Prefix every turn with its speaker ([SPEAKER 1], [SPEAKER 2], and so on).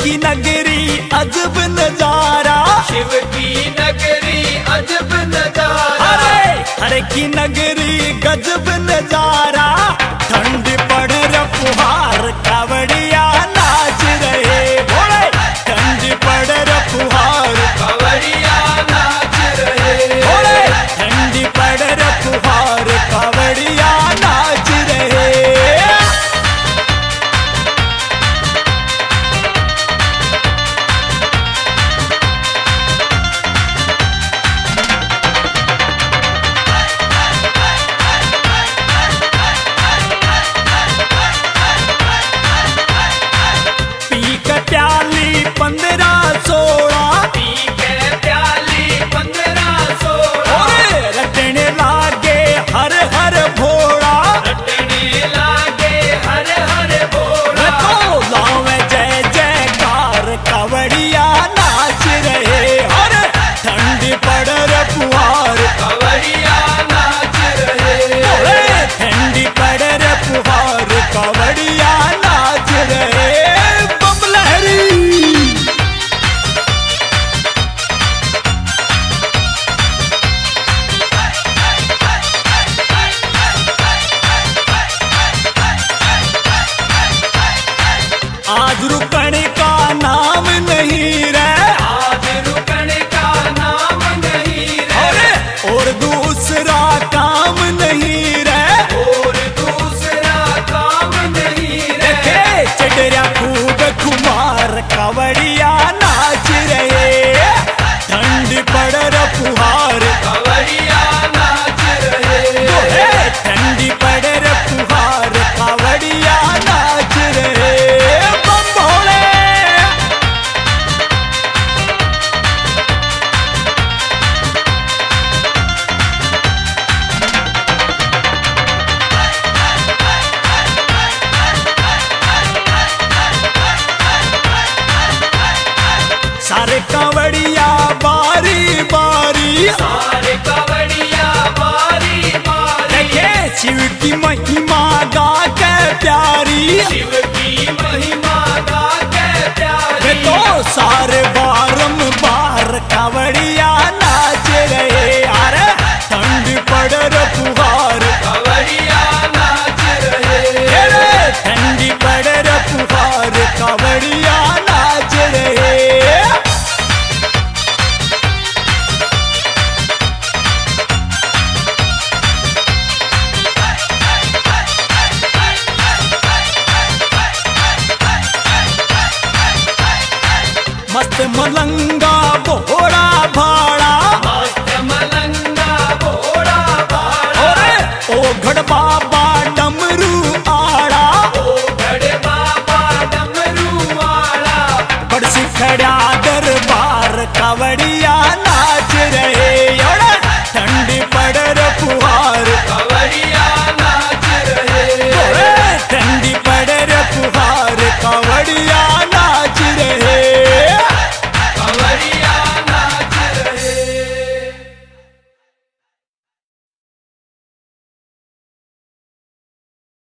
[SPEAKER 1] की नगरी अजब नजारा,
[SPEAKER 2] शिव की नगरी अजब नजारा,
[SPEAKER 1] हरे की नगरी गजब नजारा। ठंड पड़ र फुहार कावड़िया नाच रहे भोले, ठंड पड़ र फुहार
[SPEAKER 2] कावड़िया नाच रहे
[SPEAKER 1] भोले, ठंड पड़ र फुहार कावड़िया नाच रहे। प्याली 15-16
[SPEAKER 2] पी के प्याली 15-16
[SPEAKER 1] रटने लागे हर हर भोला,
[SPEAKER 2] रटने लागे हर हर भोला।
[SPEAKER 1] तो लावे जय जयकार कावड़िया नाच रहे, हर ठंड पड़ र फुहार
[SPEAKER 2] कावड़िया नाच रहे
[SPEAKER 1] ठंडी पड़ र फुहार कावड़िया नाच रहे। बम लहरी आज रुकने का नाम नहीं रे,
[SPEAKER 2] आज रुकने का नाम नहीं रे,
[SPEAKER 1] और दूसरा काम नहीं रे,
[SPEAKER 2] और दूसरा काम नहीं रे।
[SPEAKER 1] चढ़िया खूब खुमार कावड़िया नाच रहे, ठंड पड़ र फुहार
[SPEAKER 2] कावड़िया नाच रहे
[SPEAKER 1] ठंडी पड़ र फुहार कावड़िया नाच रहे। बम भोले सारे कावड़िया बारी बारी,
[SPEAKER 2] सारे कावड़िया बारी बारी
[SPEAKER 1] देखे शिव की महिमा गा के प्यारी,
[SPEAKER 2] शिव की महिमा गा के
[SPEAKER 1] वे
[SPEAKER 2] प्यारी।
[SPEAKER 1] तो सारे बारंबार कावड़िया नाच रहे, यार ठंड पड़ र फुहार
[SPEAKER 2] कावड़िया नाच रहे
[SPEAKER 1] ठंडी पड़ र फुहार कावड़िया नाच रहे। मस्त मलंगा बोरा भाड़ा,
[SPEAKER 2] मस्त मलंगा भोला भाड़ा,
[SPEAKER 1] ओ घड़ बाबा डमरू आड़ा,
[SPEAKER 2] ओ गढ़ बाबा डमरू वाला।
[SPEAKER 1] बड़ सिखड़ा दरबार कावड़िया नाच रहे, ठंड पड़ र फुहार